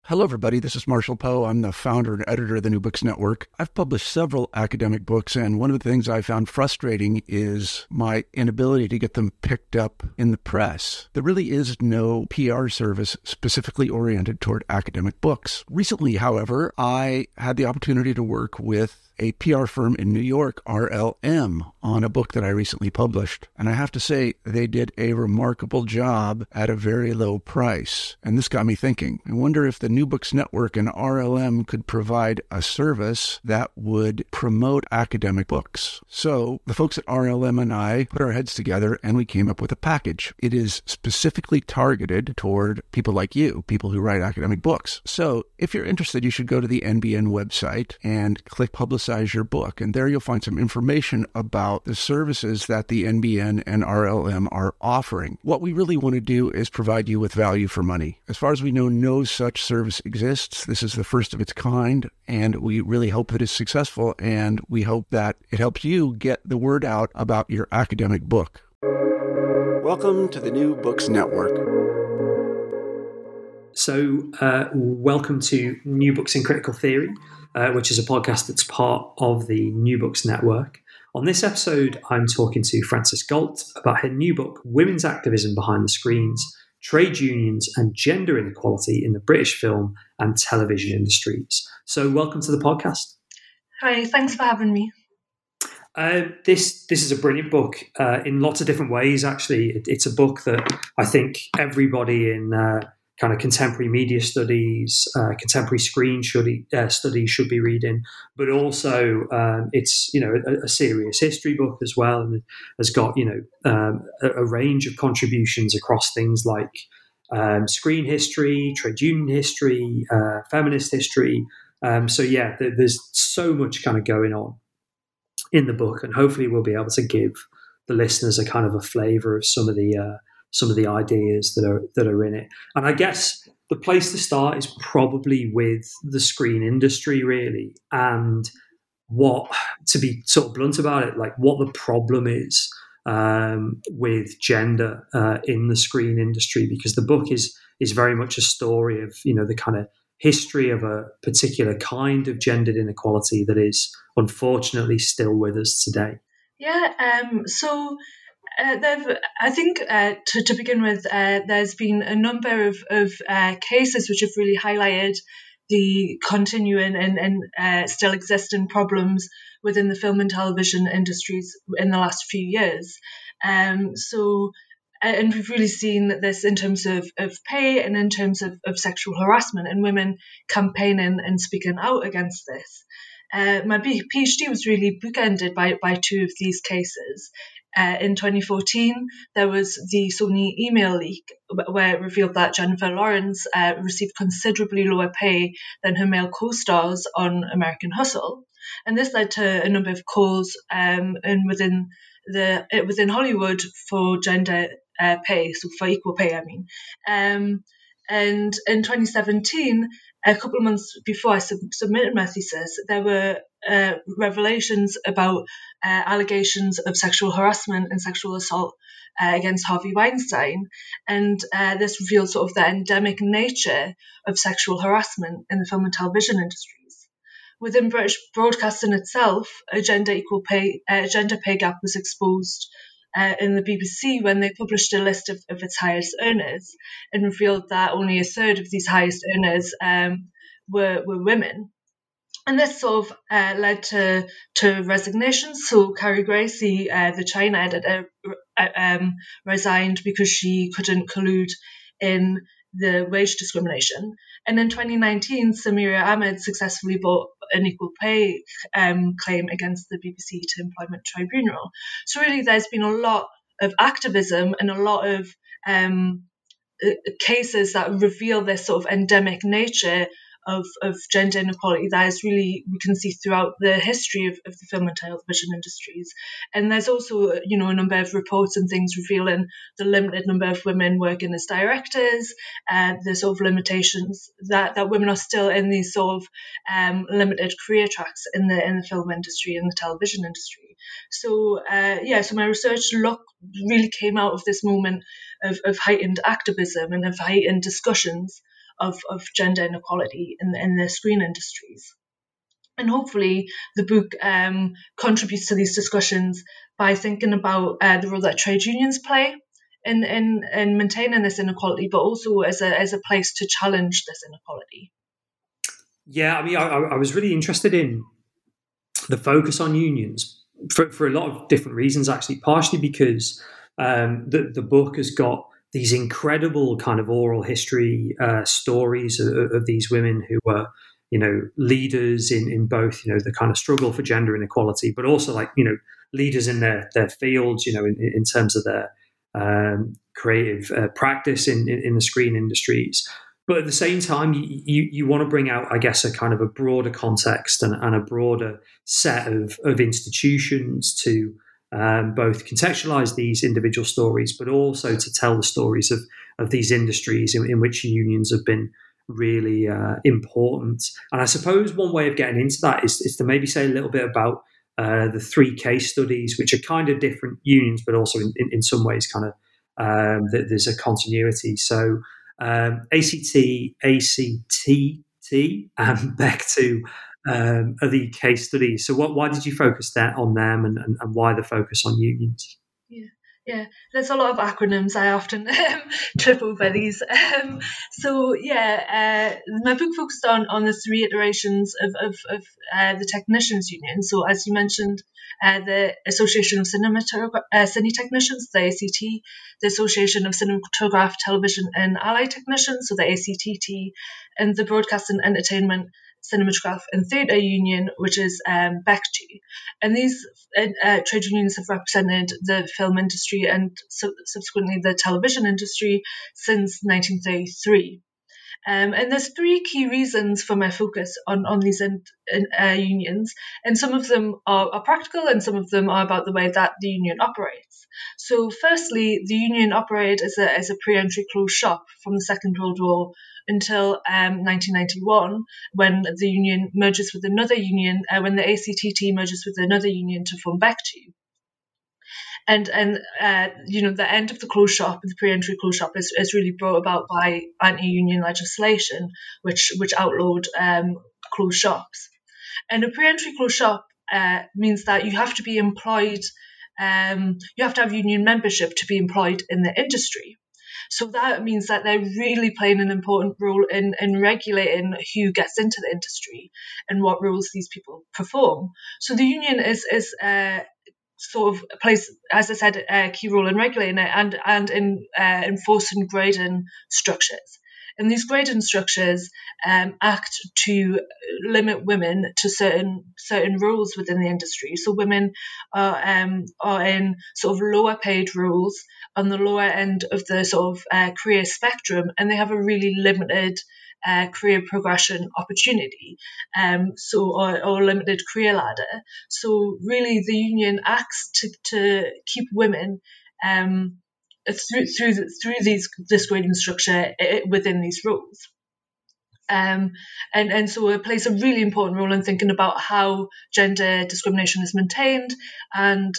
Hello, everybody. This is Marshall Poe. I'm the founder and editor of the New Books Network. I've published several academic books, and one of the things I found frustrating is my inability to get them picked up in the press. There really is no PR service specifically oriented toward academic books. Recently, however, I had the opportunity to work with a PR firm in New York, RLM, on a book that I recently published. And I have to say, they did a remarkable job at a very low price. And this got me thinking. I wonder if the New Books Network and RLM could provide a service that would promote academic books. So the folks at RLM and I put our heads together and we came up with a package. It is specifically targeted toward people like you, people who write academic books. So if you're interested, you should go to the NBN website and click Publicize Your Book. And there you'll find some information about the services that the NBN and RLM are offering. What we really want to do is provide you with value for money. As far as we know, no such service exists. This is the first of its kind, and we really hope that it's successful, and we hope that it helps you get the word out about your academic book. Welcome to the New Books Network. So, welcome to New Books in Critical Theory, which is a podcast that's part of the New Books Network. On this episode, I'm talking to Frances Galt about her new book, Women's Activism Behind the Screens, Trade Unions and Gender Inequality in the British Film and Television Industries. So, welcome to the podcast. Hi, thanks for having me. This is a brilliant book in lots of different ways, actually. It's a book that I think everybody in kind of contemporary media studies, contemporary screen studies should be reading, but also it's a serious history book as well, and has got a range of contributions across things like screen history, trade union history, feminist history. There's so much kind of going on in the book, and hopefully we'll be able to give the listeners a kind of a flavour of some of the ideas that are in it. And I guess the place to start is probably with the screen industry, really, and what, to be sort of blunt about it, like what the problem is with gender in the screen industry, because the book is very much a story of the kind of history of a particular kind of gendered inequality that is unfortunately still with us today. I think to begin with, there's been a number of cases which have really highlighted the continuing and still existing problems within the film and television industries in the last few years. And we've really seen this in terms of pay and in terms of sexual harassment, and women campaigning and speaking out against this. My PhD was really bookended by two of these cases. In 2014, there was the Sony email leak where it revealed that Jennifer Lawrence received considerably lower pay than her male co-stars on American Hustle. And this led to a number of calls within Hollywood for gender pay, so for equal pay, I mean. And in 2017, a couple of months before I submitted my thesis, there were revelations about allegations of sexual harassment and sexual assault against Harvey Weinstein. And this revealed sort of the endemic nature of sexual harassment in the film and television industries. Within British broadcasting itself, a gender pay gap was exposed in the BBC when they published a list of its highest earners, and revealed that only a third of these highest earners were women. And this sort of led to resignations. So Carrie Grace, the China editor, resigned because she couldn't collude in the wage discrimination. And in 2019, Samira Ahmed successfully brought an equal pay claim against the BBC to Employment Tribunal. So really, there's been a lot of activism and a lot of cases that reveal this sort of endemic nature of gender inequality that is really, we can see throughout the history of the film and television industries. And there's also, a number of reports and things revealing the limited number of women working as directors, the sort of limitations that women are still in these sort of limited career tracks in the film industry and the television industry. So my research really came out of this moment of heightened activism and of heightened discussions of gender inequality in the screen industries. And hopefully the book contributes to these discussions by thinking about the role that trade unions play in maintaining this inequality, but also as a place to challenge this inequality. Yeah, I mean, I was really interested in the focus on unions for a lot of different reasons, actually, partially because the book has got these incredible kind of oral history stories of these women who were, leaders in both, the kind of struggle for gender inequality, but also leaders in their fields, in terms of their creative practice in the screen industries. But at the same time, you want to bring out, I guess, a kind of a broader context and a broader set of institutions to both contextualize these individual stories, but also to tell the stories of these industries in which unions have been really important. And I suppose one way of getting into that is to maybe say a little bit about the 3 case studies, which are kind of different unions, but also in some ways kind of there's a continuity. So ACT, and Bectu are the case studies. So why did you focus on them and why the focus on unions? Yeah, there's a lot of acronyms. I often trip over these. My book focused on the 3 iterations of the Technicians Union. So as you mentioned, the Association of Cine Technicians, the ACT, the Association of Cinematograph, Television and Allied Technicians, so the ACTT, and the Broadcast and Entertainment, Cinematograph and Theatre Union, which is BECTU. And these trade unions have represented the film industry and subsequently the television industry since 1933. And there's 3 key reasons for my focus on these unions, and some of them are practical and some of them are about the way that the union operates. So firstly, the union operated as a pre-entry closed shop from the Second World War until 1991, when the union merges with another union, when the ACTT merges with another union to form BECTU. And the end of the closed shop, the pre-entry closed shop, is really brought about by anti-union legislation, which outlawed closed shops. And a pre-entry closed shop means that you have to be employed, you have to have union membership to be employed in the industry. So that means that they're really playing an important role in regulating who gets into the industry and what roles these people perform. So the union is sort of plays, as I said, a key role in regulating it and in enforcing grading structures. And these grading structures act to limit women to certain roles within the industry. So women are in sort of lower paid roles on the lower end of the sort of career spectrum, and they have a really limited career progression opportunity, or limited career ladder. So really, the union acts to keep women through this grading structure within these roles. And so it plays a really important role in thinking about how gender discrimination is maintained and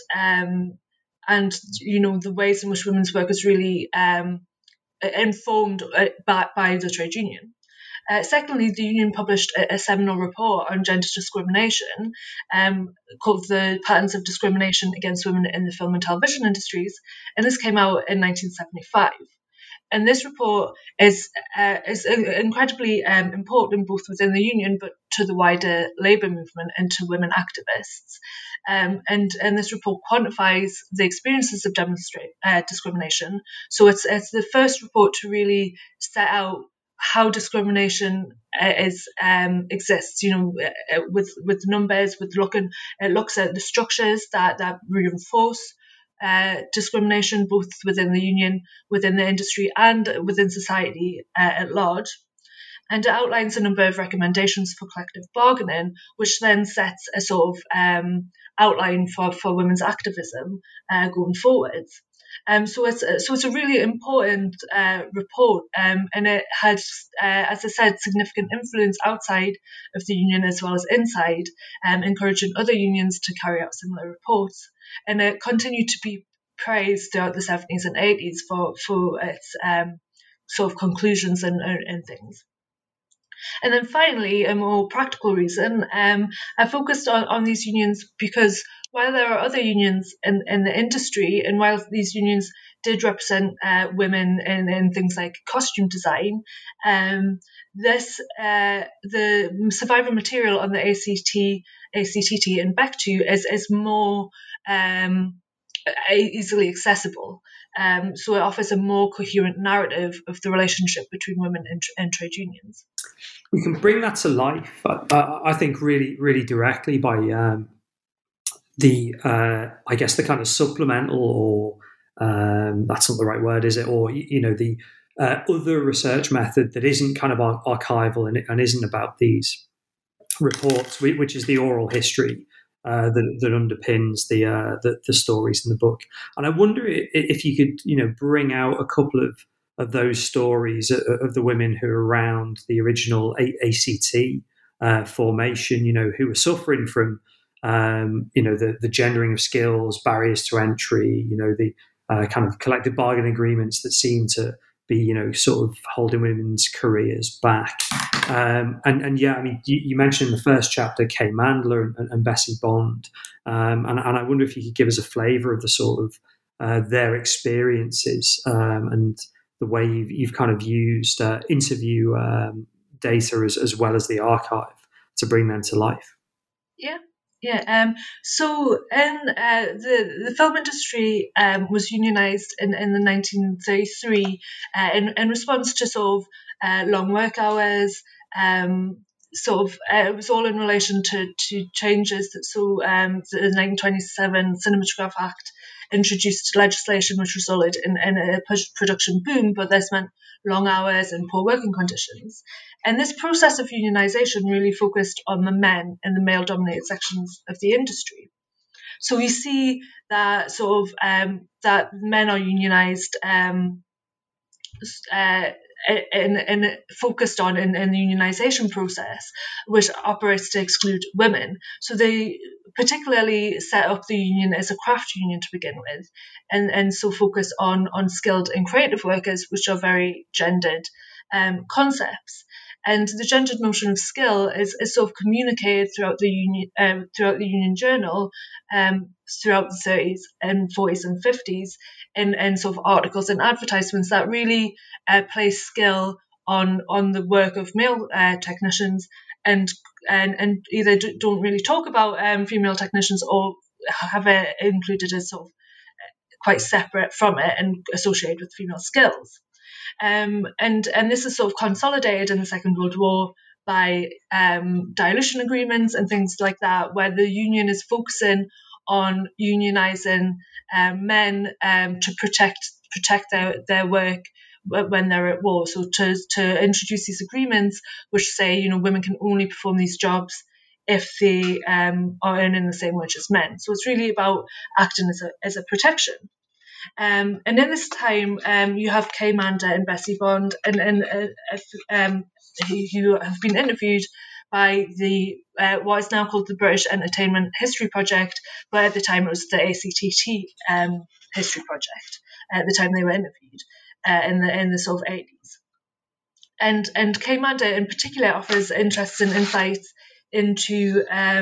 the ways in which women's work is really informed by the trade union. Secondly, the union published a seminal report on gender discrimination called The Patterns of Discrimination Against Women in the Film and Television Industries, and this came out in 1975. And this report is incredibly important both within the union but to the wider labour movement and to women activists. And this report quantifies the experiences of discrimination. So it's the first report to really set out how discrimination exists, with numbers, it looks at the structures that reinforce discrimination both within the union, within the industry, and within society at large. And it outlines a number of recommendations for collective bargaining, which then sets a sort of outline for women's activism going forwards. So it's a really important report, and it had, as I said, significant influence outside of the union as well as inside, encouraging other unions to carry out similar reports. And it continued to be praised throughout the 70s and 80s for its sort of conclusions and things. And then finally, a more practical reason, I focused on these unions because while there are other unions in the industry, and while these unions did represent women in things like costume design, the survivor material on the ACTT and BECTU is more easily accessible. So it offers a more coherent narrative of the relationship between women and trade unions. We can bring that to life, I think, really, really directly by I guess, the kind of supplemental, or that's not the right word, is it? Or, the other research method that isn't kind of archival and isn't about these reports, which is the oral history that underpins the stories in the book. And I wonder if you could, bring out a couple of those stories of the women who are around the original ACT formation, who were suffering from, the gendering of skills, barriers to entry, the kind of collective bargaining agreements that seem to be, sort of holding women's careers back. And yeah, I mean, you mentioned in the first chapter Kay Mandler and Bessie Bond, and I wonder if you could give us a flavour of the sort of their experiences and the way you've kind of used interview data as well as the archive to bring them to life. Yeah. Yeah. So the film industry was unionised in the 1933 in response to sort of long work hours. It was all in relation to changes. The 1927 Cinematograph Act introduced legislation which resulted in a production boom, but this meant long hours and poor working conditions. And this process of unionisation really focused on the men in the male-dominated sections of the industry. So we see that sort of that men are unionised and focused on in the unionisation process, which operates to exclude women. So they particularly set up the union as a craft union to begin with, and so focus on skilled and creative workers, which are very gendered concepts. And the gendered notion of skill is sort of communicated throughout the Union Journal throughout the 30s and 40s and 50s in sort of articles and advertisements that really place skill on the work of male technicians and either don't really talk about female technicians or have it included as sort of quite separate from it and associated with female skills. And this is sort of consolidated in the Second World War by dilution agreements and things like that, where the union is focusing on unionising men to protect their work when they're at war. So to introduce these agreements which say, women can only perform these jobs if they are earning the same wage as men. So it's really about acting as a protection. And in this time, you have Kay Mandler and Bessie Bond, and who have been interviewed by the what is now called the British Entertainment History Project, but at the time it was the ACTT History Project. At the time they were interviewed in the sort of 80s, and Kay Mandler in particular offers interesting insights into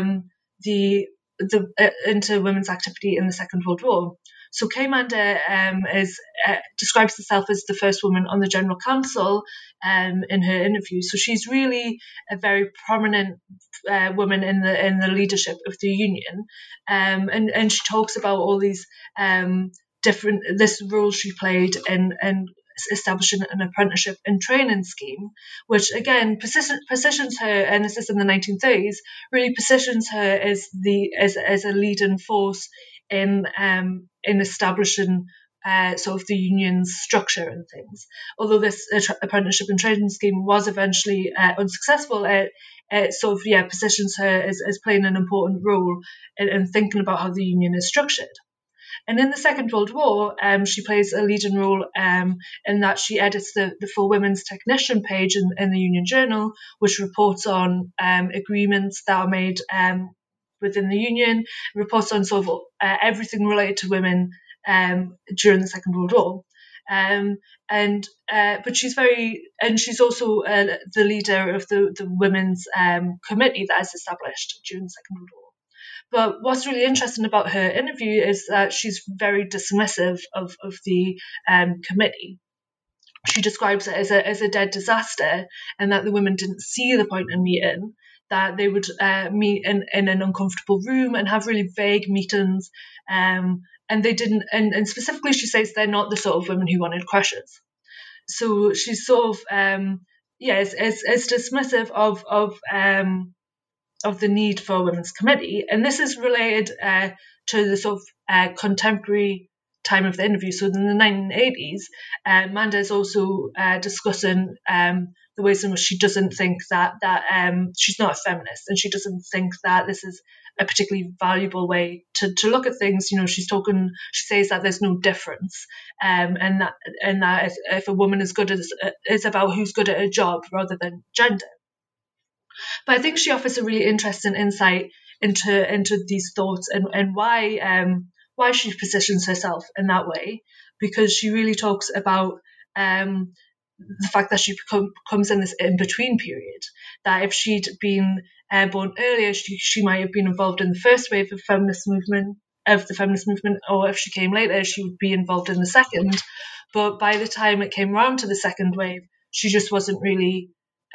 into women's activity in the Second World War. So Kay Mandler describes herself as the first woman on the General Council in her interview. So she's really a very prominent woman in the leadership of the union, and she talks about all these this role she played in establishing an apprenticeship and training scheme, which again positions her, and this is in the 1930s, really positions her as a leading force in establishing sort of the union's structure and things. Although this apprenticeship and training scheme was eventually unsuccessful, it sort of positions her as playing an important role in thinking about how the union is structured. And in the Second World War, she plays a leading role in that she edits the full women's technician page in the Union Journal, which reports on agreements that are made within the union, reports on sort of everything related to women during the Second World War. But she's she's also the leader of the women's committee that is established during the Second World War. But what's really interesting about her interview is that she's very dismissive of the committee. She describes it as a dead disaster, and that the women didn't see the point in meeting, that they would meet in an uncomfortable room and have really vague meetings, and they didn't. And specifically, she says they're not the sort of women who wanted crushes. So she's sort of is dismissive of the need for a women's committee, and this is related to the sort of contemporary time of the interview. So in the 1980s, Manda is also discussing the ways in which she doesn't think that she's not a feminist, and she doesn't think that this is a particularly valuable way to look at things. She says that there's no difference, and that if a woman is good at it's about who's good at a job rather than gender. But I think she offers a really interesting insight into these thoughts and why she positions herself in that way, because she really talks about the fact that she comes in this in-between period, that if she'd been born earlier, she might have been involved in the first wave of the feminist movement, or if she came later, she would be involved in the second. But by the time it came around to the second wave, she just wasn't really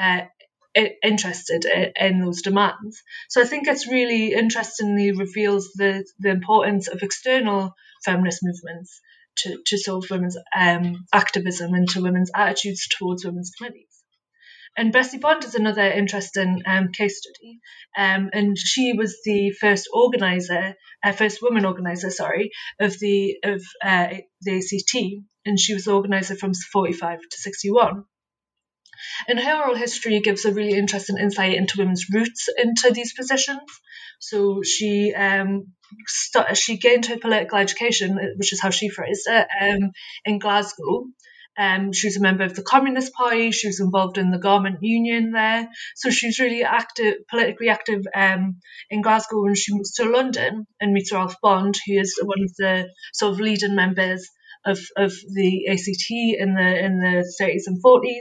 interested in those demands. So I think it's really interestingly reveals the importance of external feminist movements to sort of women's activism and to women's attitudes towards women's committees. And Bessie Bond is another interesting case study, and she was the first woman organizer, of the ACT, and she was the organizer from 45 to 61. And her oral history gives a really interesting insight into women's roots into these positions. So she gained her political education, which is how she phrased it, in Glasgow. She was a member of the Communist Party. She was involved in the garment union there. So she was really politically active in Glasgow. When she moves to London and meets Ralph Bond, who is one of the sort of leading members of the ACT in the 30s and 40s.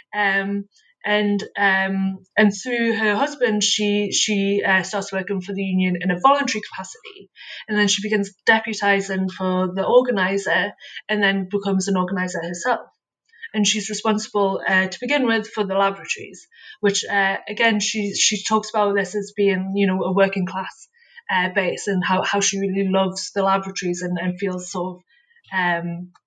And through her husband, she starts working for the union in a voluntary capacity, and then she begins deputising for the organiser, and then becomes an organiser herself. And she's responsible to begin with for the laboratories, which again she talks about this as being a working class base, and how she really loves the laboratories and feels sort of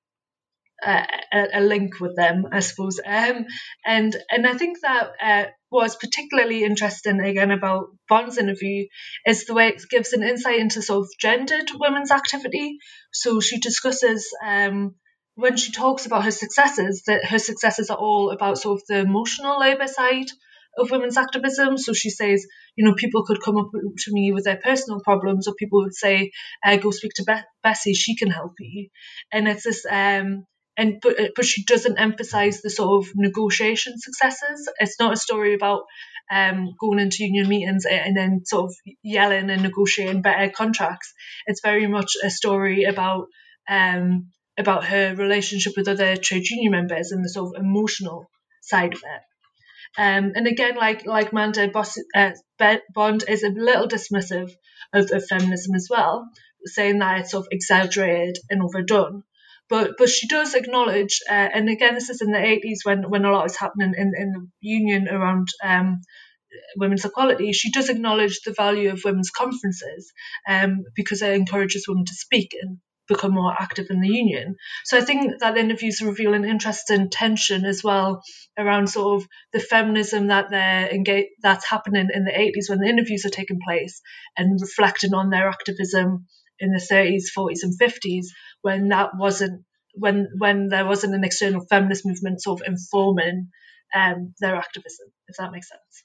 a link with them, I suppose. And I think that what's particularly interesting again about Bond's interview is the way it gives an insight into sort of gendered women's activity. So she discusses when she talks about her successes, that her successes are all about sort of the emotional labour side of women's activism. So she says, people could come up to me with their personal problems, or people would say, go speak to Bessie, she can help you. And it's this but she doesn't emphasize the sort of negotiation successes. It's not a story about going into union meetings and then sort of yelling and negotiating better contracts. It's very much a story about her relationship with other trade union members and the sort of emotional side of it. And again, like Manda, Bond is a little dismissive of feminism as well, saying that it's sort of exaggerated and overdone. But she does acknowledge, and again, this is in the 80s when a lot is happening in the union around women's equality. She does acknowledge the value of women's conferences because it encourages women to speak and become more active in the union. So I think that the interviews reveal an interesting tension as well around sort of the feminism that's happening in the 80s when the interviews are taking place, and reflecting on their activism in the 30s, 40s and 50s when there wasn't an external feminist movement sort of informing their activism, if that makes sense.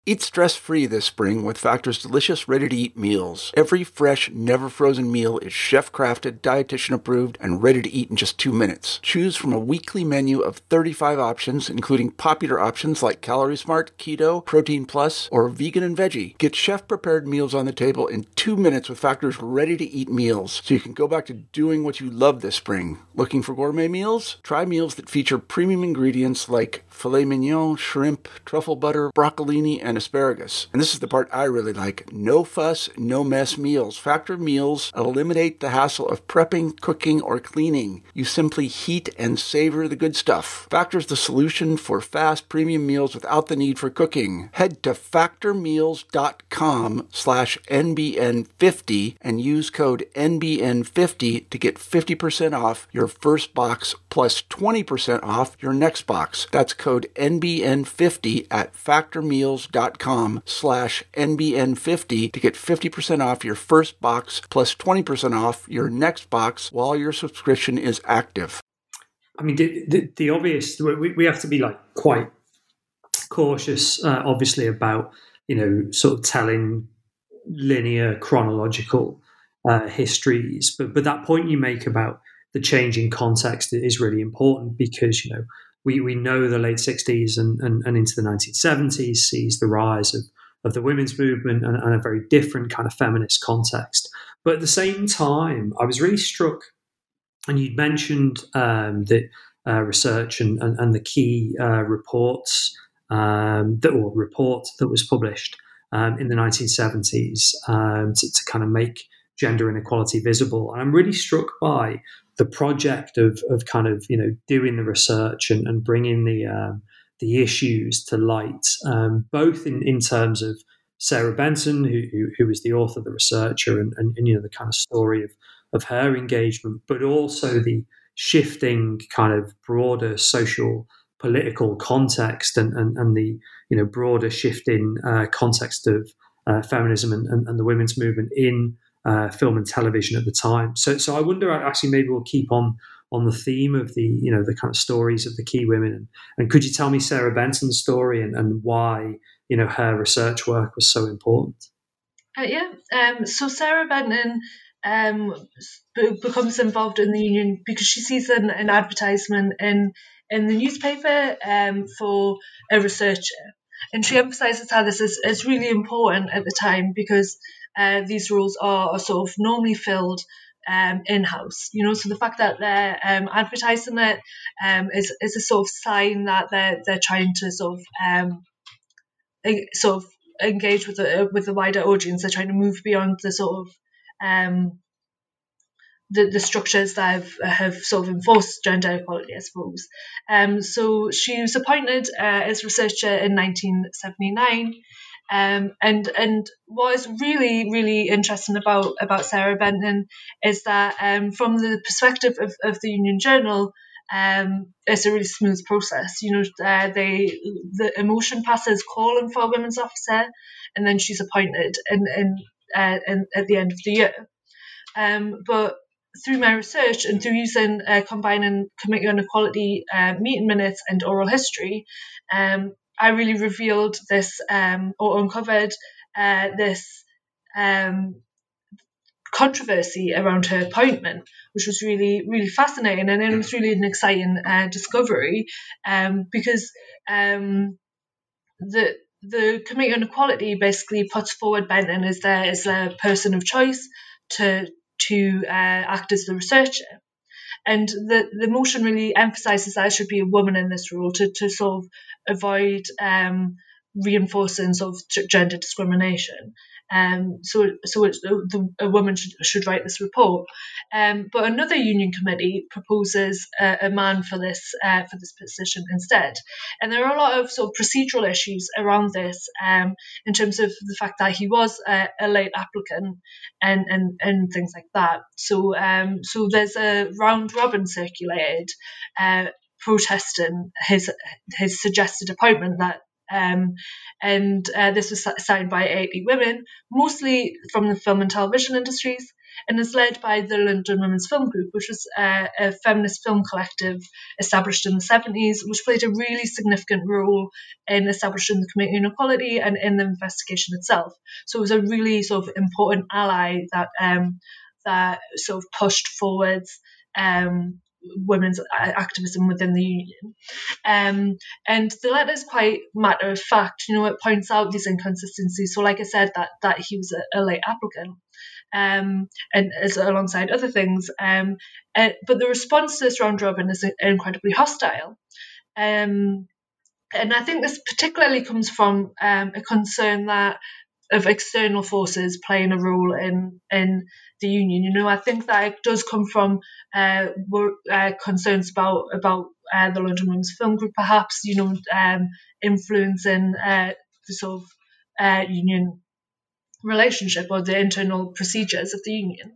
Eat stress-free this spring with Factor's delicious, ready-to-eat meals. Every fresh, never-frozen meal is chef-crafted, dietitian-approved, and ready to eat in just 2 minutes. Choose from a weekly menu of 35 options, including popular options like Calorie Smart, Keto, Protein Plus, or Vegan and Veggie. Get chef-prepared meals on the table in 2 minutes with Factor's ready-to-eat meals, so you can go back to doing what you love this spring. Looking for gourmet meals? Try meals that feature premium ingredients like filet mignon, shrimp, truffle butter, broccolini, and asparagus. And this is the part I really like. No fuss, no mess meals. Factor meals eliminate the hassle of prepping, cooking, or cleaning. You simply heat and savor the good stuff. Factor's the solution for fast premium meals without the need for cooking. Head to factormeals.com/NBN50 and use code NBN50 to get 50% off your first box plus 20% off your next box. That's code NBN50 at factormeals.com/NBN50 to get 50% off your first box plus 20% off your next box while your subscription is active. I mean, the obvious, we have to be like quite cautious, obviously, about, sort of telling linear chronological histories. But that point you make about the changing context is really important because, we know the late 60s and into the 1970s sees the rise of the women's movement and a very different kind of feminist context. But at the same time, I was really struck, and you'd mentioned the research and the key report that was published in the 1970s to kind of make gender inequality visible. And I'm really struck by the project of kind of doing the research and bringing the issues to light, both in terms of Sarah Benson, who was the author, the researcher, and the kind of story of her engagement, but also the shifting kind of broader social political context and the broader shifting context of feminism and the women's movement in film and television at the time. So I wonder, actually, maybe we'll keep on the theme of the the kind of stories of the key women. And could you tell me Sarah Benson's story and why her research work was so important? So Sarah Benton becomes involved in the union because she sees an advertisement in the newspaper for a researcher. And she emphasises how this is really important at the time because these roles are sort of normally filled in-house. So the fact that they're advertising it is a sort of sign that they're trying to sort of engage with the wider audience. They're trying to move beyond the sort of the structures that have sort of enforced gender equality, I suppose. So she was appointed as researcher in 1979. And what is really, really interesting about Sarah Benton is that from the perspective of the Union Journal, it's a really smooth process. The emotion passes calling for a women's officer, and then she's appointed and at the end of the year. But through my research and through using combining Committee on Equality meeting minutes and oral history, I really revealed this or uncovered this controversy around her appointment, which was really, really fascinating, and it was really an exciting discovery because the Committee on Equality basically puts forward Benton as their person of choice to act as the researcher. And the motion really emphasises that there should be a woman in this role to sort of avoid reinforcing sort of gender discrimination. So a woman should write this report. But another union committee proposes a man for this position instead. And there are a lot of sort of procedural issues around this in terms of the fact that he was a late applicant and things like that. So there's a round robin circulated protesting his suggested appointment that. And this was signed by 80 women, mostly from the film and television industries. and is led by the London Women's Film Group, which was a feminist film collective established in the 70s, which played a really significant role in establishing the Committee on Equality and in the investigation itself. So it was a really sort of important ally that that sort of pushed forwards women's activism within the union. And the letter is quite matter of fact. It points out these inconsistencies. So like I said, that he was a late applicant, and as alongside other things. But the response to this round robin is incredibly hostile. And I think this particularly comes from a concern of external forces playing a role in the union. I think that it does come from concerns about the London Women's Film Group, perhaps, influencing the sort of union relationship or the internal procedures of the union.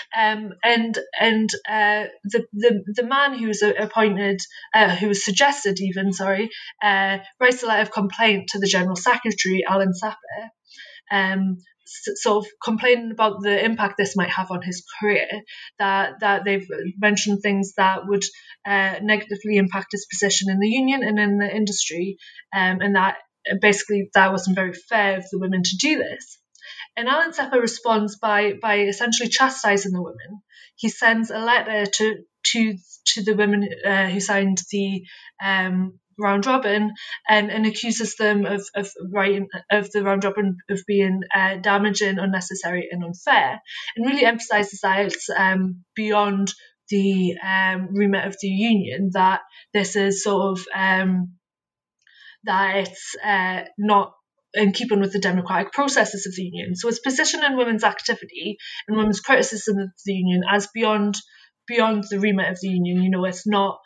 The man who was appointed, who was suggested even, writes a letter of complaint to the General Secretary, Alan Sapper, sort of complaining about the impact this might have on his career, that they've mentioned things that would negatively impact his position in the union and in the industry, and that basically that wasn't very fair of the women to do this. And Alan Sepper responds by essentially chastising the women. He sends a letter to the women who signed the round robin and accuses them of writing of the round robin of being damaging, unnecessary, and unfair, and really emphasises that it's beyond the remit of the union, that this is sort of that it's not in keeping with the democratic processes of the union. So it's positioning women's activity and women's criticism of the union as beyond the remit of the union. It's not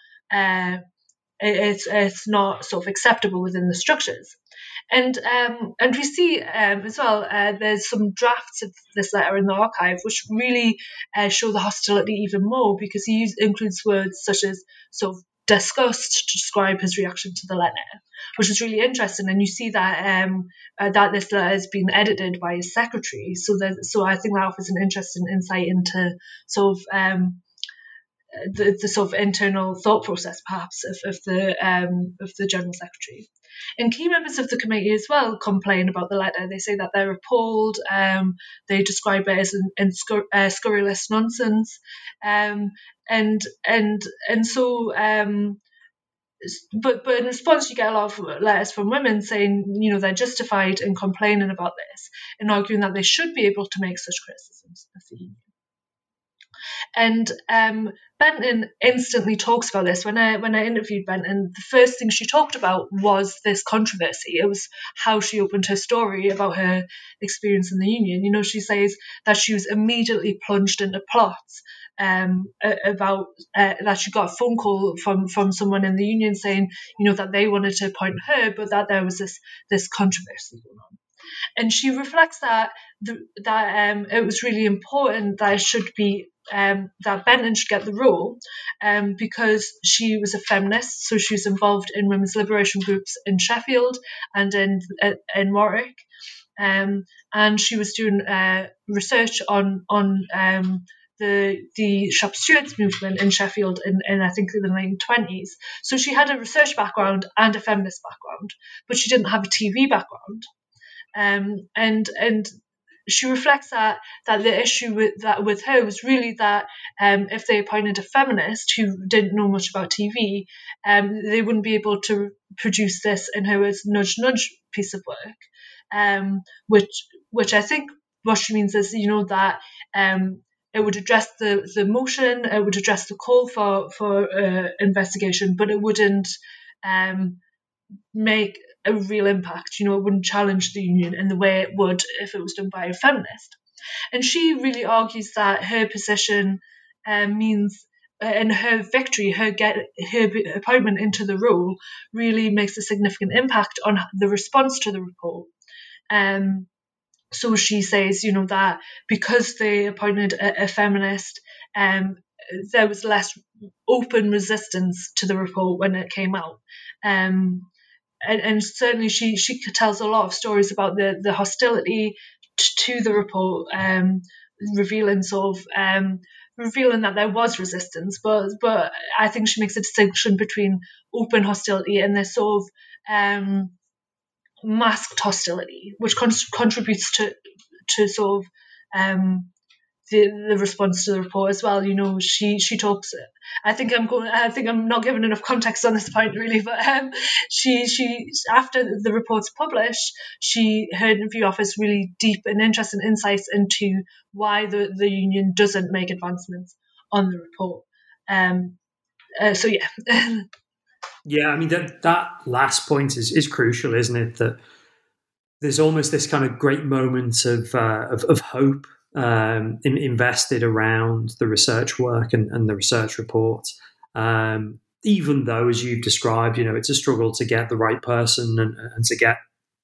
it's not sort of acceptable within the structures. And we see as well, there's some drafts of this letter in the archive which really show the hostility even more, because he includes words such as sort of disgust to describe his reaction to the letter, which is really interesting. And you see that that this letter has been edited by his secretary. So I think that offers an interesting insight into sort of the sort of internal thought process, perhaps, of the General Secretary. And key members of the committee as well complain about the letter. They say that they're appalled. They describe it as scurrilous nonsense, and so. But in response, you get a lot of letters from women saying, they're justified in complaining about this and arguing that they should be able to make such criticisms of the union. And Benton instantly talks about this. When I interviewed Benton, the first thing she talked about was this controversy. It was how she opened her story about her experience in the union. She says that she was immediately plunged into plots about that she got a phone call from someone in the union saying, that they wanted to appoint her, but that there was this controversy going on. And she reflects that it was really important that it should be that Benton should get the role because she was a feminist, so she was involved in women's liberation groups in Sheffield and in Warwick, and she was doing research on the Shop Stewards movement in Sheffield in I think the 1920s. So she had a research background and a feminist background, but she didn't have a TV background. And she reflects that the issue with her was really that if they appointed a feminist who didn't know much about TV, they wouldn't be able to produce this in her words nudge piece of work, which I think what she means is that it would address the motion, it would address the call for investigation, but it wouldn't make a real impact. It wouldn't challenge the union in the way it would if it was done by a feminist. And she really argues that her position means, and her victory, her appointment into the role, really makes a significant impact on the response to the report. So she says, that because they appointed a feminist, there was less open resistance to the report when it came out. And certainly she tells a lot of stories about the hostility to the report revealing revealing that there was resistance, but I think she makes a distinction between open hostility and this sort of masked hostility, which contributes to sort of the response to the report as well. She talks. I think I'm not giving enough context on this point really, but she after the report's published, her interview offers really deep and interesting insights into why the union doesn't make advancements on the report. So yeah. Yeah, I mean that last point is crucial, isn't it? That there's almost this kind of great moment of hope invested around the research work and the research report. Even though, as you've described, it's a struggle to get the right person and to get,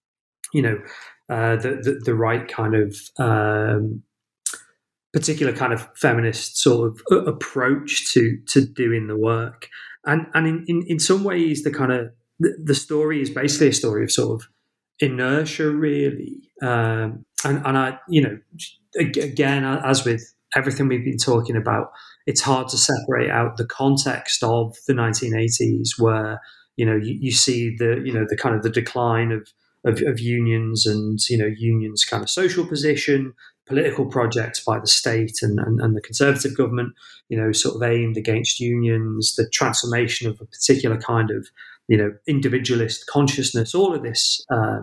the right kind of particular kind of feminist sort of approach to doing the work. And in some ways, the story is basically a story of sort of inertia, really. And I, again, as with everything we've been talking about, it's hard to separate out the context of the 1980s, where you see the kind of the decline of unions and unions' kind of social position, political projects by the state and the Conservative government, sort of aimed against unions, the transformation of a particular kind of individualist consciousness, all of this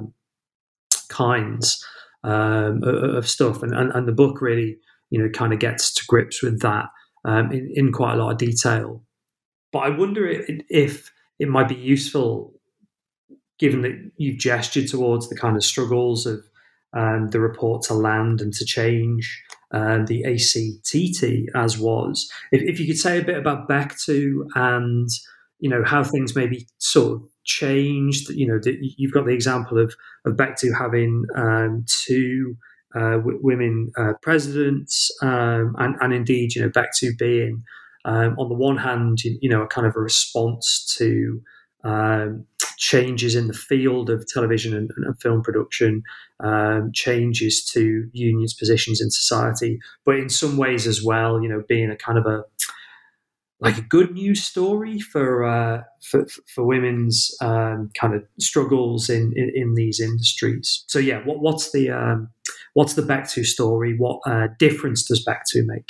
kinds of stuff, and the book really kind of gets to grips with that in quite a lot of detail. But I wonder if it might be useful, given that you've gestured towards the kind of struggles of the report to land and to change the ACTT as was, if you could say a bit about Bectu and how things maybe sort of changed. You've got the example of Bectu having two women presidents, and indeed, Bectu being on the one hand, a kind of a response to changes in the field of television and film production, changes to unions' positions in society, but in some ways as well, being a kind of a good news story for women's kind of struggles in these industries. So yeah, what's the Bectu story? What difference does Bectu make?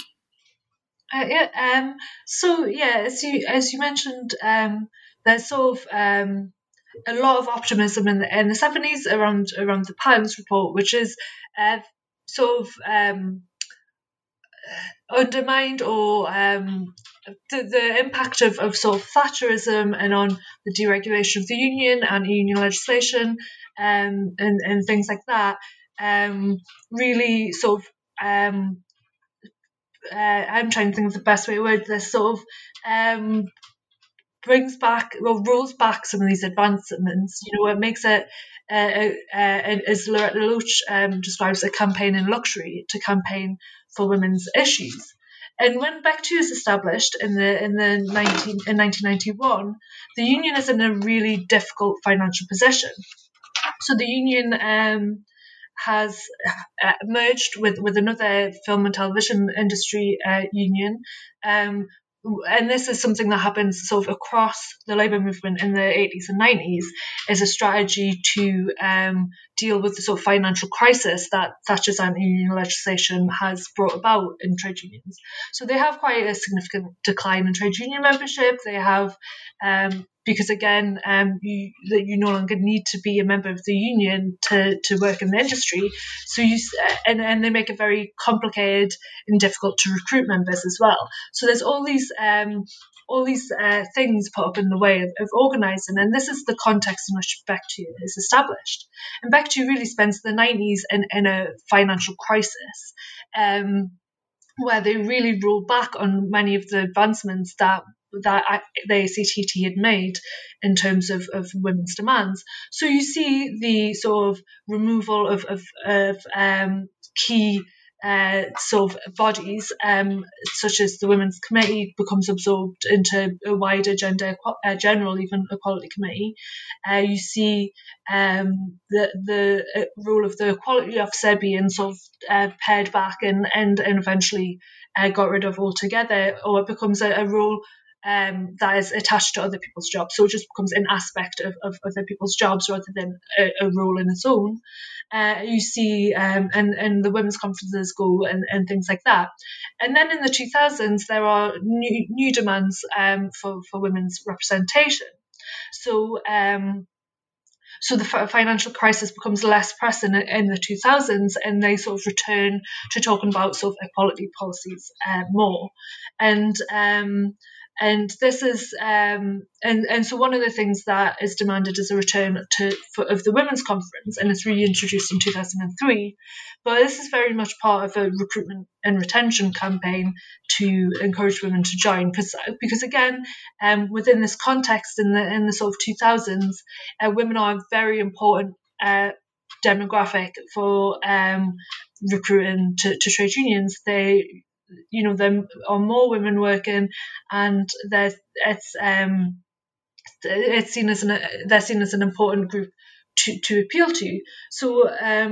So yeah, as you mentioned, there's sort of a lot of optimism in the 70s around the Patterns report, which is sort of undermined or the impact of sort of Thatcherism and on the deregulation of the union and union legislation and things like that really sort of I'm trying to think of the best way to word this, sort of rolls back some of these advancements. It makes it, as Loretta Lynch describes, a campaign in luxury to campaign for women's issues. And when Bectu is established in 1991, the union is in a really difficult financial position. So the union has merged with another film and television industry union, and this is something that happens sort of across the labour movement in the 80s and 90s, is a strategy to deal with the sort of financial crisis that Thatcher's anti-union legislation has brought about in trade unions. So they have quite a significant decline in trade union membership. They have, because again, you no longer need to be a member of the union to work in the industry. So and they make it very complicated and difficult to recruit members as well. So there's all these things put up in the way of organising, and this is the context in which Bectu is established. And Bectu really spends the 90s in a financial crisis, where they really roll back on many of the advancements that the ACTT had made in terms of women's demands. So you see the sort of removal of key sort of bodies, such as the Women's Committee, becomes absorbed into a wider general even equality committee. You see the role of the equality officer being sort of pared back and eventually got rid of altogether, or it becomes a role that is attached to other people's jobs. So it just becomes an aspect of other people's jobs rather than a role in its own. You see, and the women's conferences go and things like that. And then in the 2000s, there are new demands for women's representation. So so the financial crisis becomes less pressing in the 2000s, and they sort of return to talking about sort of equality policies more. And this is and so one of the things that is demanded is a return of the Women's Conference, and it's reintroduced in 2003. But this is very much part of a recruitment and retention campaign to encourage women to join, because again, within this context in the sort of 2000s, women are a very important demographic for recruiting to trade unions. There are more women working, and they're seen as an important group to appeal to. So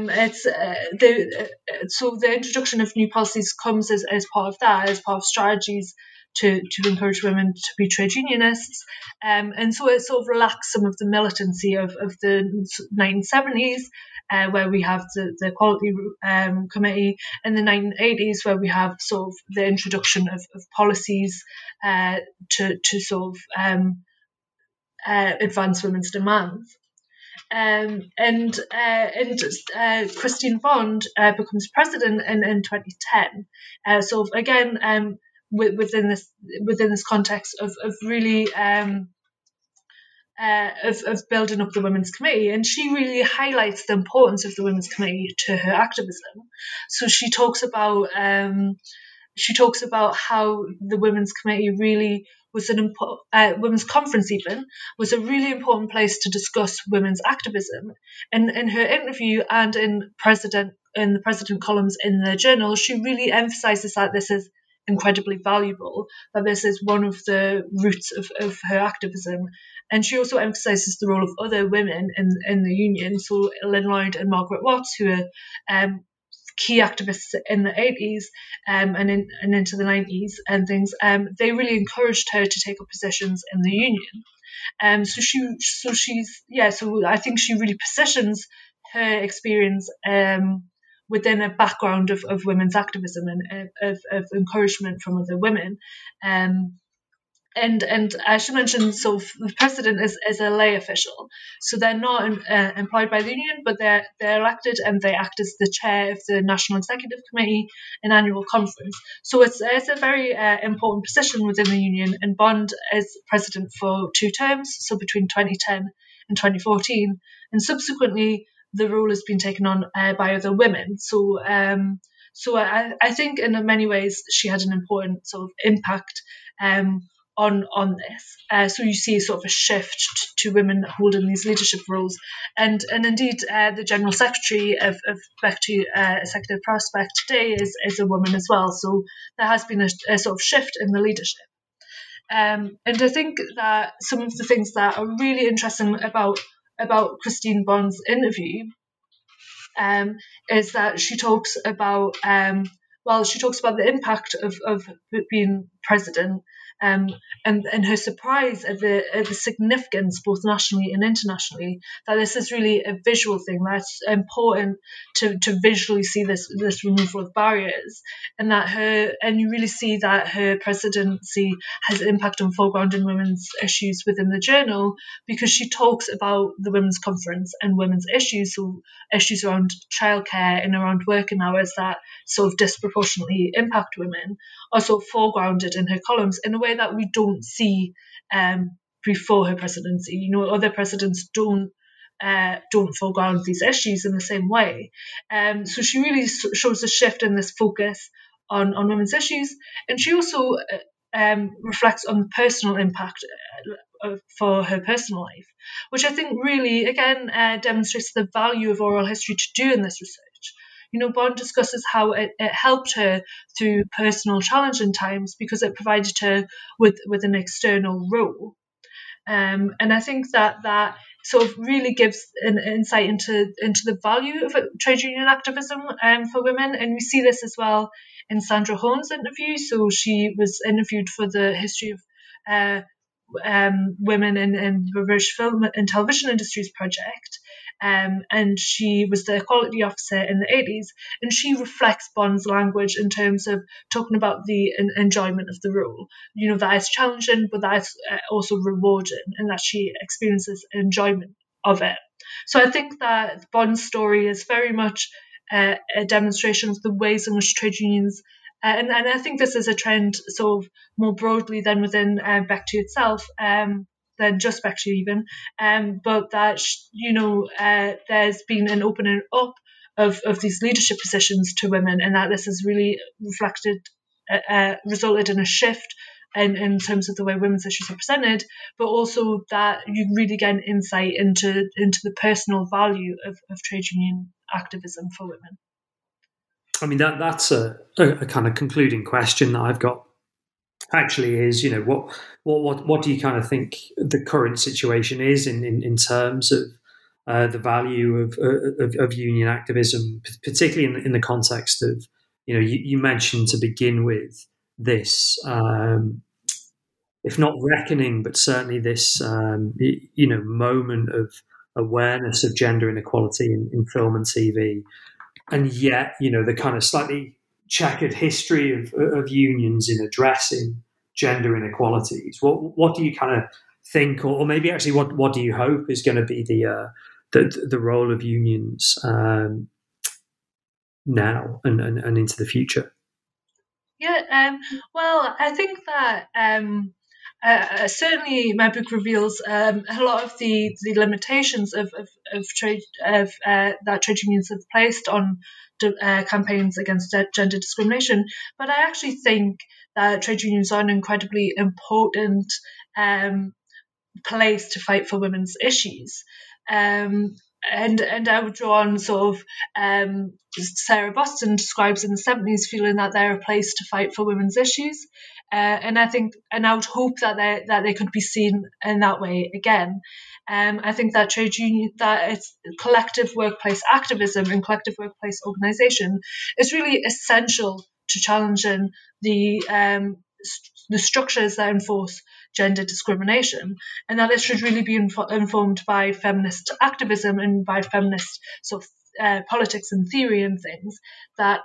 the introduction of new policies comes as part of that, as part of strategies to encourage women to be trade unionists. And so it sort of lacks some of the militancy of the 1970s, where we have the Equality Committee, and the 1980s, where we have sort of the introduction of policies to sort of advance women's demands. And Christine Bond becomes president in 2010. So again, within this context of really of building up the Women's Committee, and she really highlights the importance of the Women's Committee to her activism. So she talks about how the Women's Committee really was Women's Conference even was a really important place to discuss women's activism. And in her interview and in the President columns in the journal, she really emphasises that this is incredibly valuable, that this is one of the roots of her activism. And she also emphasises the role of other women in the union, so Lynn Lloyd and Margaret Watts, who are key activists in the 80s and into the 90s and things. They really encouraged her to take up positions in the union. So I think she really positions her experience within a background of women's activism and of encouragement from other women. And as she mentioned, so the president is a lay official, so they're not employed by the union, but they're elected, and they act as the chair of the National Executive Committee and annual conference. So it's a very important position within the union. And Bond is president for 2 terms, so between 2010 and 2014, and subsequently the role has been taken on by other women. So I think in many ways she had an important sort of impact on this. So you see sort of a shift to women holding these leadership roles. And indeed, the General Secretary of Bectu Executive Prospect today is a woman as well. So there has been a sort of shift in the leadership. And I think that some of the things that are really interesting about Christine Bond's interview is that she talks about the impact of being president, and her surprise at the significance both nationally and internationally, that this is really a visual thing, that's important to visually see this removal of barriers, and you really see that her presidency has an impact on foregrounding women's issues within the journal, because she talks about the Women's Conference and women's issues, so issues around childcare and around working hours that sort of disproportionately impact women, are sort of foregrounded in her columns in a way that we don't see before her presidency. Other presidents don't foreground these issues in the same way. So she really shows a shift in this focus on women's issues, and she also reflects on the personal impact for her personal life, which I think really, again, demonstrates the value of oral history to do in this research. Bond discusses how it helped her through personal challenging times because it provided her with an external role. And I think that sort of really gives an insight into the value of trade union activism for women. And we see this as well in Sandra Hohn's interview. So she was interviewed for the history of women in the British film and television industries project. And she was the equality officer in the 80s. And she reflects Bond's language in terms of talking about the enjoyment of the role. That it's challenging, but that it's also rewarding, and that she experiences enjoyment of it. So I think that Bond's story is very much a demonstration of the ways in which trade unions and I think this is a trend sort of more broadly than within Bectu itself, than just Bectu even, but that, there's been an opening up of these leadership positions to women, and that this has really resulted in a shift in terms of the way women's issues are presented, but also that you really get an insight into the personal value of trade union activism for women. I mean, that's a kind of concluding question that I've got. Actually, is what do you kind of think the current situation is in terms of the value of union activism, particularly in the context of you mentioned to begin with this, if not reckoning, but certainly this moment of awareness of gender inequality in film and TV. And yet, the kind of slightly checkered history of unions in addressing gender inequalities. What do you kind of think, or maybe actually, what do you hope is going to be the role of unions now and into the future? Yeah, well, I think that certainly my book reveals a lot of the limitations of trade that trade unions have placed on campaigns against gender discrimination. But I actually think that trade unions are an incredibly important place to fight for women's issues. And I would draw on sort of Sarah Boston describes in the 70s feeling that they're a place to fight for women's issues. And I would hope that they could be seen in that way again. I think that that it's collective workplace activism and collective workplace organisation is really essential to challenging the structures that enforce gender discrimination, and that it should really be informed by feminist activism and by feminist sort of politics and theory and things that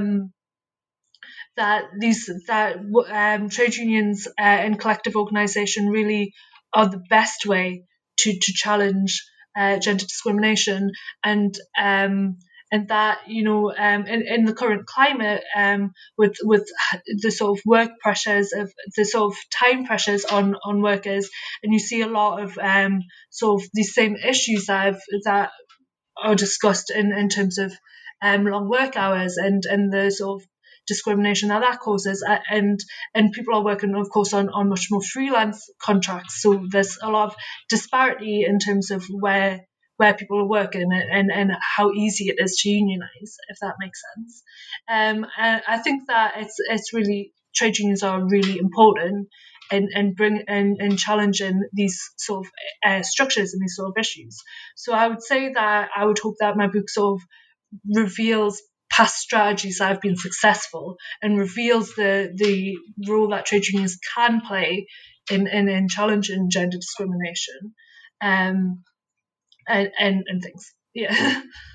trade unions and collective organisation really are the best way to challenge gender discrimination, and that in the current climate, with the sort of work pressures of the sort of time pressures on workers, and you see a lot of sort of these same issues that are discussed in terms of long work hours and the sort of discrimination that causes, and people are working, of course, on much more freelance contracts. So there's a lot of disparity in terms of where people are working and how easy it is to unionize, if that makes sense. I think that it's really, trade unions are really important in challenging these sort of structures and these sort of issues. So I would say that I would hope that my book sort of reveals past strategies that have been successful and reveals the role that trade unions can play in challenging gender discrimination. And things. Yeah.